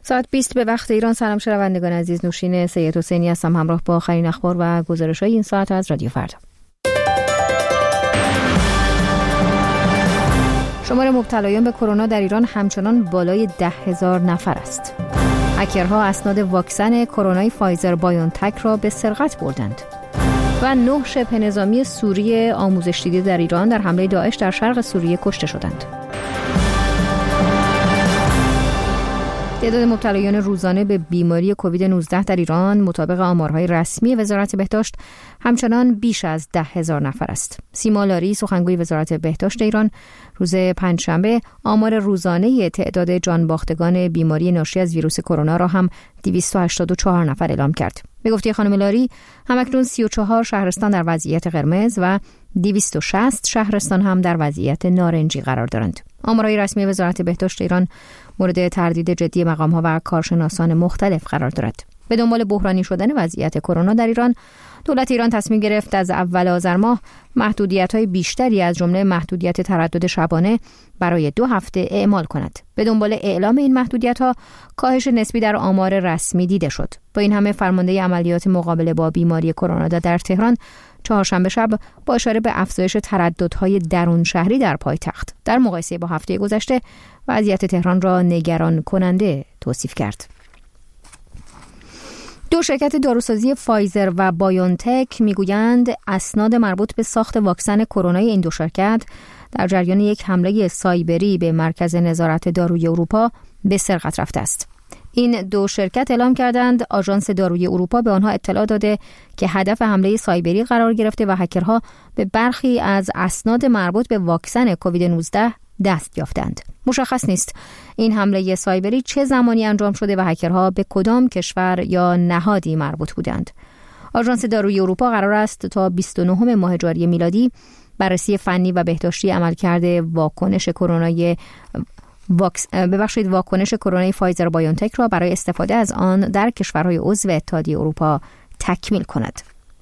ساعت 20 به وقت ایران. سلام شنوندگان عزیز، نوشین سید حسینی هستم همراه با آخرین اخبار و گزارش‌های این ساعت از رادیو فردا. شمار مبتلایان به کرونا در ایران همچنان بالای 10,000 نفر است. هکرها اسناد واکسن کرونای فایزر بایونتک را به سرقت بردند. و 9 شبه نظامی سوری آموزش دیده در ایران در حمله داعش در شرق سوریه کشته شدند. تعداد مبتلایان روزانه به بیماری کووید 19 در ایران مطابق آمارهای رسمی وزارت بهداشت همچنان بیش از 10,000 نفر است. سیما لاری، سخنگوی وزارت بهداشت ایران، روز پنجشنبه آمار روزانه تعداد جانباختگان بیماری ناشی از ویروس کرونا را هم 284 نفر اعلام کرد. به گفته خانم لاری، همکنون 34 شهرستان در وضعیت قرمز و 260 شهرستان هم در وضعیت نارنجی قرار دارند. آمارهای رسمی وزارت بهداشت ایران مورد تردید جدی مقام‌ها و کارشناسان مختلف قرار دارد. به دنبال بحرانی شدن وضعیت کرونا در ایران، دولت ایران تصمیم گرفت از اول آذر ماه محدودیت‌های بیشتری از جمله محدودیت تردد شبانه برای 2 هفته اعمال کند. به دنبال اعلام این محدودیت‌ها، کاهش نسبی در آمار رسمی دیده شد. با این همه فرمانده عملیات مقابله با بیماری کرونا در تهران چهارشنبه شب با اشاره به افزایش ترددهای درون شهری در پایتخت در مقایسه با هفته گذشته وضعیت تهران را نگران کننده توصیف کرد. 2 شرکت داروسازی فایزر و بایونتک میگویند اسناد مربوط به ساخت واکسن کرونای این 2 شرکت در جریان یک حمله سایبری به مرکز نظارت داروی اروپا به سرقت رفته است. این 2 شرکت اعلام کردند آژانس داروی اروپا به آنها اطلاع داده که هدف حمله سایبری قرار گرفته و هکرها به برخی از اسناد مربوط به واکسن کووید 19 دست یافتند. مشخص نیست این حمله سایبری چه زمانی انجام شده و هکرها به کدام کشور یا نهادی مربوط بودند. آژانس داروی اروپا قرار است تا 29 ماه ژوئیه میلادی بررسی فنی و بهداشتی عملکرد واکنش کرونای فایزر بایونتک را برای استفاده از آن در کشورهای عضو اتحادیه اروپا تکمیل کند.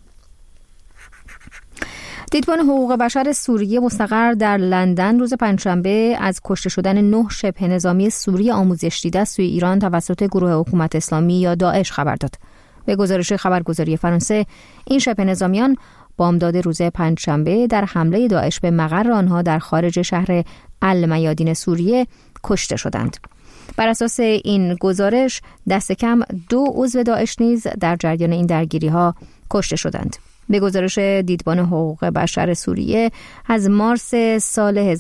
دیدبان حقوق بشر سوریه مستقر در لندن روز پنجشنبه از کشته شدن 9 شبه نظامی سوری آموزش دیده سوی ایران توسط گروه حکومت اسلامی یا داعش خبر داد. به گزارش خبرگزاری فرانسه، این شبه نظامیان بامداد روز پنجشنبه در حمله داعش به مقر آنها در خارج شهر المیادین سوریه کشته شدند. بر اساس این گزارش دست کم 2 عضو داعش نیز در جریان این درگیری‌ها کشته شدند. به گزارش دیدبان حقوق بشر سوریه از مارس سال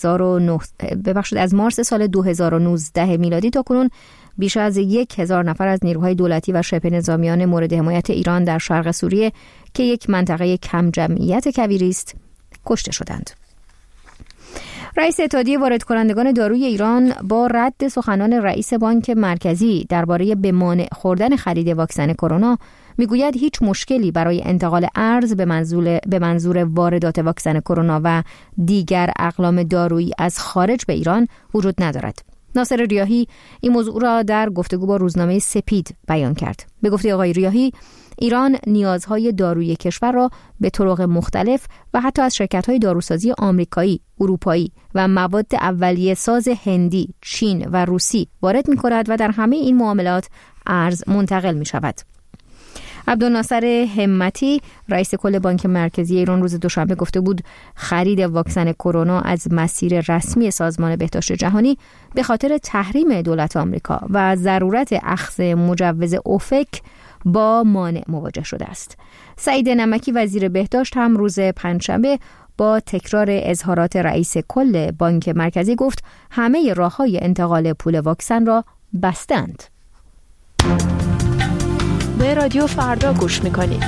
2019 میلادی تا کنون بیش از 1,000 نفر از نیروهای دولتی و شبه نظامیان مورد حمایت ایران در شرق سوریه که یک منطقه کم جمعیت کبیری است کشته شدند. رئیس اتحادیه وارد کنندگان داروی ایران با رد سخنان رئیس بانک مرکزی درباره به مانع خوردن خرید واکسن کرونا میگوید هیچ مشکلی برای انتقال ارز به منظور واردات واکسن کرونا و دیگر اقلام دارویی از خارج به ایران وجود ندارد. ناصر ریاحی این موضوع را در گفتگو با روزنامه سپید بیان کرد. به گفته آقای ریاحی، ایران نیازهای دارویی کشور را به طرق مختلف و حتی از شرکت‌های داروسازی آمریکایی، اروپایی و مواد اولیه ساز هندی، چین و روسی وارد می‌کند و در همه این معاملات ارز منتقل می‌شود. عبدالناصر همتی، رئیس کل بانک مرکزی ایران، روز دوشنبه گفته بود خرید واکسن کرونا از مسیر رسمی سازمان بهداشت جهانی به خاطر تحریم دولت آمریکا و ضرورت اخذ مجوز اوفک با مانع مواجه شده است. سعید نمکی، وزیر بهداشت، هم روز پنجشنبه با تکرار اظهارات رئیس کل بانک مرکزی گفت همه راه‌های انتقال پول واکسن را بستند. به رادیو فردا گوش میکنید.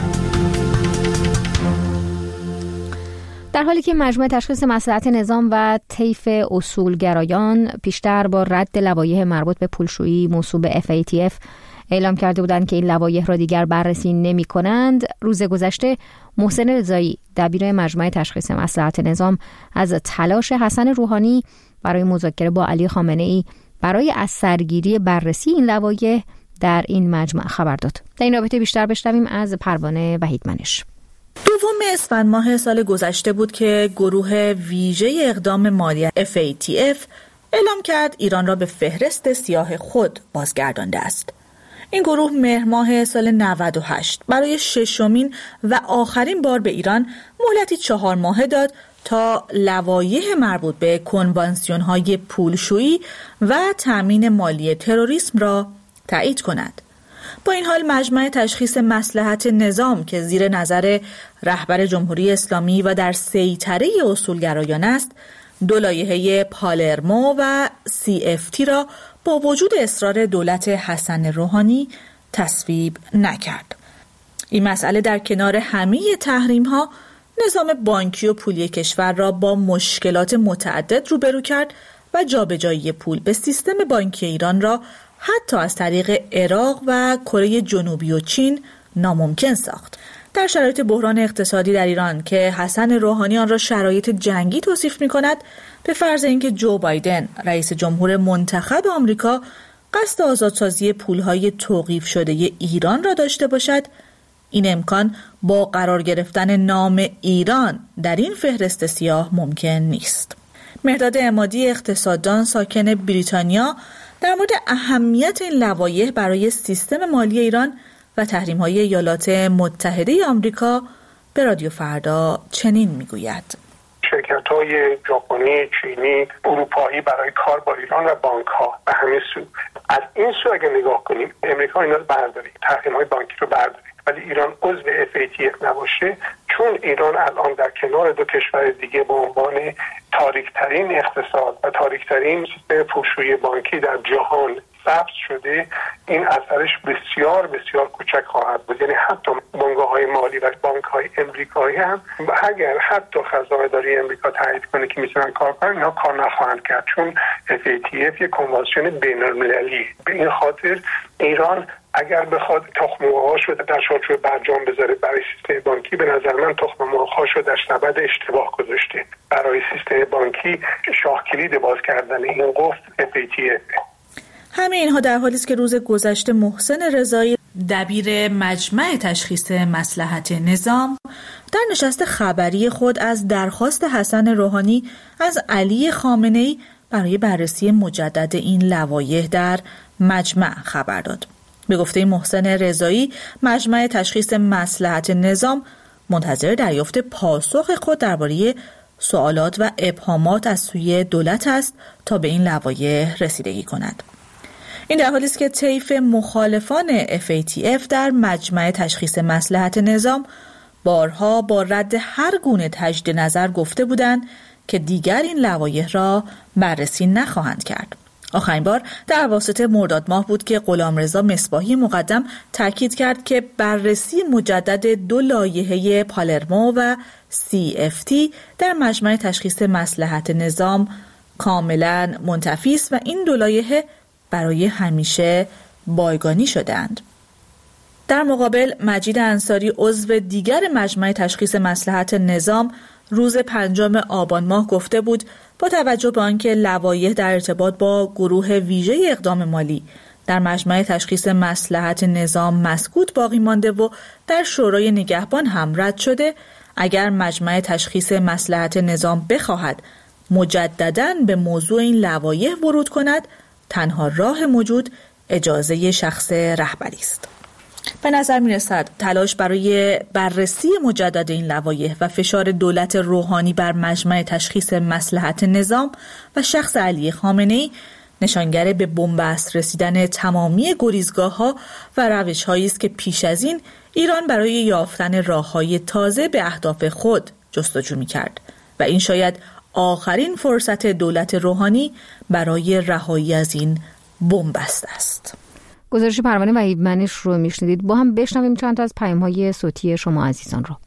در حالی که مجمع تشخیص مصلحت نظام و طیف اصولگرایان پیشتر با رد لوایح مربوط به پولشویی موسوم به FATF اعلام کرده بودند که این لوایح را دیگر بررسی نمی کنند، روز گذشته محسن رضایی، دبیر مجمع تشخیص مصلحت نظام، از تلاش حسن روحانی برای مذاکره با علی خامنه‌ای برای از سرگیری بررسی این لوایح در این مجمع خبر داد. در این رابطه بیشتر بشنویم از پروانه وحیدمنش. دوم اسفند ماه سال گذشته بود که گروه ویژه اقدام مالی FATF اعلام کرد ایران را به فهرست سیاه خود بازگردانده است. این گروه مهر ماه سال 98 برای ششمین و آخرین بار به ایران مهلتی 4 ماهه داد تا لوایح مربوط به کنوانسیون‌های پولشویی و تأمین مالی تروریسم را تایید کند. با این حال مجمع تشخیص مصلحت نظام که زیر نظر رهبر جمهوری اسلامی و در سیطره اصولگرایان است، 2 لایحه پالرمو و CFT را با وجود اصرار دولت حسن روحانی تصویب نکرد. این مسئله در کنار همه تحریم‌ها نظام بانکی و پولی کشور را با مشکلات متعدد روبرو کرد و جابجایی پول به سیستم بانکی ایران را حتی از طریق عراق و کره جنوبی و چین ناممکن ساخت. در شرایط بحران اقتصادی در ایران که حسن روحانی آن را شرایط جنگی توصیف می‌کند، به فرض اینکه جو بایدن رئیس جمهور منتخب آمریکا قصد آزادسازی پولهای توقیف شده ایران را داشته باشد، این امکان با قرار گرفتن نام ایران در این فهرست سیاه ممکن نیست. مهداد عمادی اقتصاددان ساکن بریتانیا در مورد اهمیت این لوایح برای سیستم مالی ایران و تحریم‌های ایالات متحده آمریکا به رادیو فردا چنین میگوید: شرکت‌های ژاپنی، چینی، اروپایی برای کار با ایران و بانک‌ها و همین سو. از این سو اگه نگاه کنیم، امریکا اینا رو برداره، تحریم‌های بانکی رو برداره، ولی ایران عضو FATF نباشه، چون ایران الان در کنار 2 کشور دیگه به عنوان تاریک‌ترین اقتصاد و تاریک‌ترین سیستم پولشویی بانکی در جهان ثبت شده، این اثرش بسیار بسیار کوچک خواهد بود. یعنی حتی بنگاه‌های مالی و بانک‌های امریکایی هم اگر حتی خزانه‌داری امریکا تایید کنه که میتونن کار کنن، اینا کار نخواهند کرد، چون FATF یک کنوانسیون بین‌المللی. به این خاطر ایران اگر بخواد تخم مرغ‌هاش رو در چارچوب برجام بذاره برای سیستم بانکی، به نظر من تخم مرغ‌هاش رو در سبد اشتباه گذاشته. برای سیستم بانکی شاه کلید باز کردن این قفل FATF. همه اینها در حالی است که روز گذشته محسن رضایی دبیر مجمع تشخیص مصلحت نظام در نشست خبری خود از درخواست حسن روحانی از علی خامنه‌ای برای بررسی مجدد این لوایح در مجمع خبر داد. به گفته محسن رضایی، مجمع تشخیص مصلحت نظام منتظر دریافت پاسخ خود درباره سوالات و ابهامات از سوی دولت است تا به این لوایح رسیدگی کند. این در حالی است که طیف مخالفان FATF در مجمع تشخیص مصلحت نظام بارها با رد هر گونه تجدید نظر گفته بودند که دیگر این لوایح را بررسی نخواهند کرد. آخرین بار در واسطه مرداد ماه بود که غلامرضا مصباحی مقدم تاکید کرد که بررسی مجدد 2 لایحه پالرمو و CFT در مجمع تشخیص مصلحت نظام کاملا منتفی است و این 2 لایحه برای همیشه بایگانی شدند. در مقابل مجید انصاری عضو دیگر مجمع تشخیص مصلحت نظام روز 5 آبان ماه گفته بود با توجه به آنکه لوایح در ارتباط با گروه ویژه اقدام مالی در مجمع تشخیص مصلحت نظام مسکوت باقی مانده و در شورای نگهبان هم رد شده، اگر مجمع تشخیص مصلحت نظام بخواهد مجدداً به موضوع این لوایح ورود کند، تنها راه موجود اجازه شخص رهبری است. به نظر می رسد تلاش برای بررسی مجدد این لوایح و فشار دولت روحانی بر مجمع تشخیص مصلحت نظام و شخص علی خامنه‌ای نشانگر به بنبست رسیدن تمامی گریزگاه‌ها و روش‌هایی است که پیش از این ایران برای یافتن راه‌های تازه به اهداف خود جستجو می‌کرد و این شاید آخرین فرصت دولت روحانی برای رهایی از این بنبست است. گزارش پروانه و ایبمنش رو میشنیدید. با هم بشنویم چند تا از پیام‌های صوتی شما عزیزان رو.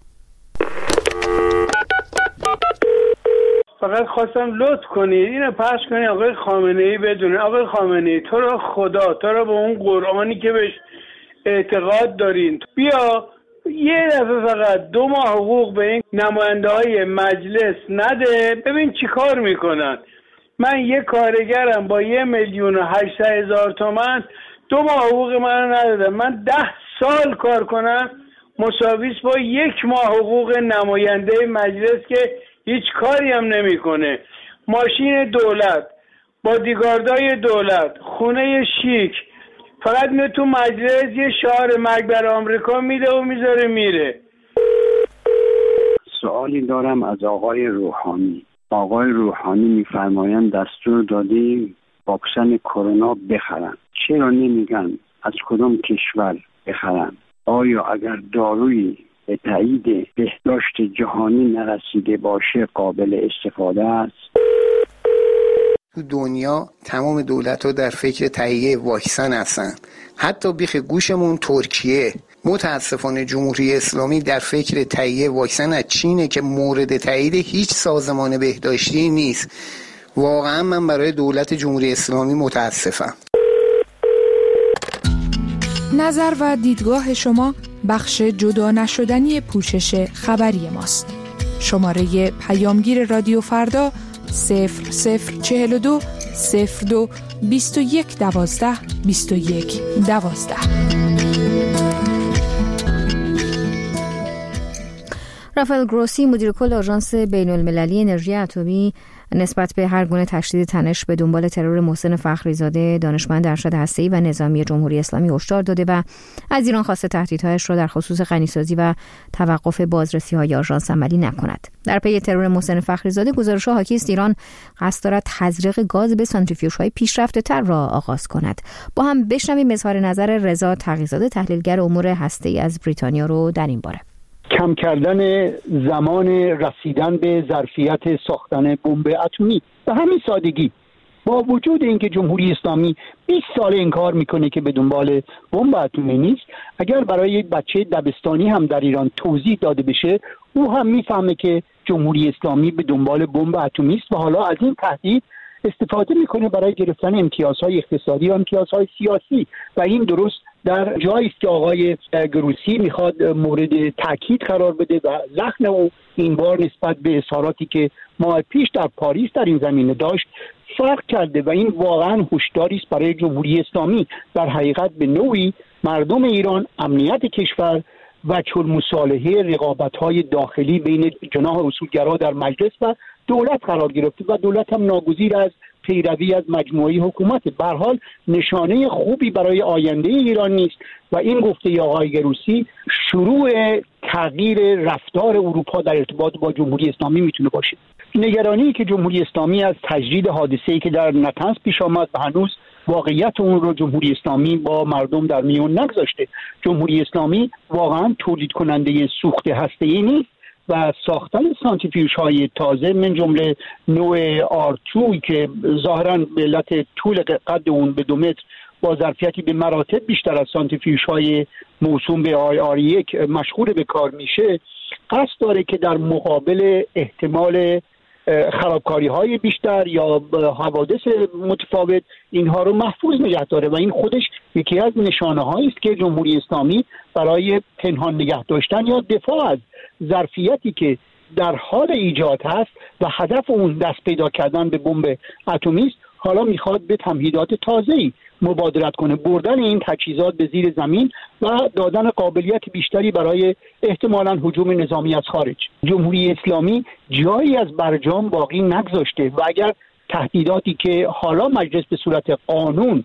فقط خواستم لطف کنید اینو پخش کنید آقای خامنه‌ای بدونه. آقای خامنه‌ای، تو رو خدا، تو رو به اون قرآنی که بهش اعتقاد دارین، بیا یه دفعه فقط 2 ماه حقوق به این نماینده‌های مجلس نده، ببین چی کار میکنن. من یه کارگرم با 1,800,000 تومان 2 ماه حقوق منو ندادم. من 10 سال کار کنم مساویس با 1 ماه حقوق نماینده مجلس که هیچ کاری هم نمیکنه. ماشین دولت، بادیگاردای دولت، خونه شیک، فقط میره تو مجلس یه شعار مرگ بر آمریکا میده و میذاره میره. سوالی دارم از آقای روحانی. آقای روحانی میفرمایند دستور دادیم واکسن کرونا بخرن. چرا نمیگن از کدام کشور بخرن؟ آیا اگر دارویی به تایید بهداشت جهانی نرسیده باشه قابل استفاده است؟ تو دنیا تمام دولت‌ها در فکر تهیه واکسن هستن. حتی بیخ گوشمون ترکیه. متاسفانه جمهوری اسلامی در فکر تهیه واکسن از چینه که مورد تایید هیچ سازمان بهداشتی نیست. واقعا من برای دولت جمهوری اسلامی متاسفم. نظر و دیدگاه شما بخش جدا نشدنی پوشش خبری ماست. شماره پیامگیر رادیو فردا 0042 02 21 12 21 12. رافائل گروسی مدیر کل آژانس بین‌المللی انرژی اتمی نسبت به هر گونه تشدید تنش به دنبال ترور محسن فخریزاده دانشمند ارشد هسته‌ای و نظامی جمهوری اسلامی هشدار داده و از ایران خواسته تهدیدهایش را در خصوص غنیسازی و توقف بازرسی‌های آژانس عملی نکند. در پی ترور محسن فخریزاده گزارش‌ها حاکی است ایران قصد دارد تزریق گاز به سانتریفیوژهای پیشرفته‌تر را آغاز کند. با هم بشنویم اظهار نظر رضا تقی‌زاده تحلیلگر امور هسته‌ای از بریتانیا رو در این باره. کم کردن زمان رسیدن به ظرفیت ساختن بمب اتمی. به همین سادگی، با وجود اینکه جمهوری اسلامی 20 سال این کار میکنه که به دنبال بمب اتمی نیست، اگر برای یک بچه دبستانی هم در ایران توضیح داده بشه، او هم میفهمه که جمهوری اسلامی به دنبال بمب اتمی است و حالا از این تهدید استفاده میکنه برای گرفتن امتیازهای اقتصادی و امتیازهای سیاسی و این درست در جایی است که آقای گروسی میخواد مورد تاکید قرار بده و لحن او این بار نسبت به اظهاراتی که ماه پیش در پاریس در این زمینه داشت فرق کرده و این واقعا هشداری است برای جمهوری اسلامی. در حقیقت به نوعی مردم ایران، امنیت کشور و مصالحه رقابت‌های داخلی بین جناح اصولگرا در مجلس و دولت قرار گرفته و دولت هم ناگزیر از پیروی از مجموعه حکومت. به هر حال نشانه خوبی برای آینده ایران نیست و این گفته آقای گروسی شروع تغییر رفتار اروپا در ارتباط با جمهوری اسلامی میتونه باشه. نگرانی که جمهوری اسلامی از تجدید حادثه‌ای که در نطنز پیش آمد و هنوز واقعیت اون رو جمهوری اسلامی با مردم در میون نگذاشته. جمهوری اسلامی واقعا تولید کننده سوخت هسته‌ای نیست و ساختن سانتریفیوژهای تازه من جمله نوع آرتوی که ظاهراً به علت طول قد اون به 2 متر با ظرفیتی به مراتب بیشتر از سانتریفیوژهای موسوم به IR1 مشغول به کار میشه، قصد داره که در مقابل احتمال خرابکاری‌های بیشتر یا حوادث متفاوت اینها رو محفوظ نگه داره و این خودش یکی از نشانه‌هایی است که جمهوری اسلامی برای پنهان نگه داشتن یا دفاع از ظرفیتی که در حال ایجاد هست و هدف اون دست پیدا کردن به بمب اتمی است، حالا میخواد به تمهیدات تازه‌ای مبادرت کنه، بردن این تجهیزات به زیر زمین و دادن قابلیت بیشتری برای احتمالاً هجوم نظامی از خارج. جمهوری اسلامی جایی از برجام باقی نگذاشته و اگر تهدیداتی که حالا مجلس به صورت قانون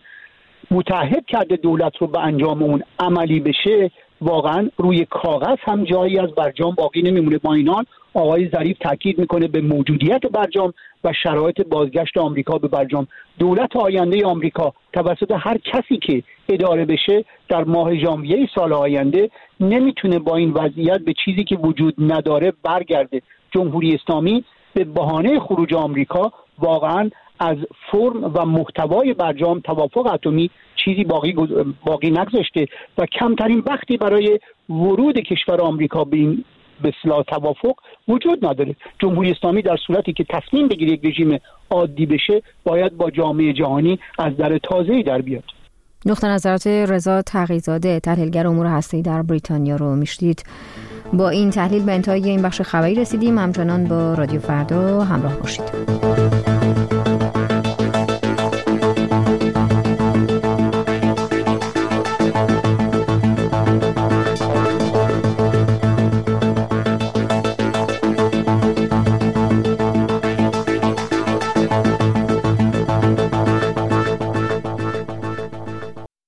متعهد کرده دولت رو به انجام اون عملی بشه، واقعا روی کاغذ هم جایی از برجام باقی نمیمونه. با اینان آقای ظریف تاکید میکنه به موجودیت برجام و شرایط بازگشت آمریکا به برجام. دولت آینده آمریکا توسط هر کسی که اداره بشه در ماه ژانویه سال آینده نمیتونه با این وضعیت به چیزی که وجود نداره برگرده. جمهوری اسلامی به بهانه خروج آمریکا واقعا از فرم و محتوای برجام توافق اتمی چیزی باقی نگذاشته و کمترین وقتی برای ورود کشور آمریکا به این به اصطلاح توافق وجود نداره. جمهوری اسلامی در صورتی که تصمیم بگیره یک رژیم عادی بشه باید با جامعه جهانی از در تازه‌ای در بیاد. نقطه نظرات رضا تقی‌زاده تحلیلگر امور هسته‌ای در بریتانیا رو میشنید. با این تحلیل به انتهای این بخش خبری رسیدیم. همچنان با رادیو فردا همراه باشید.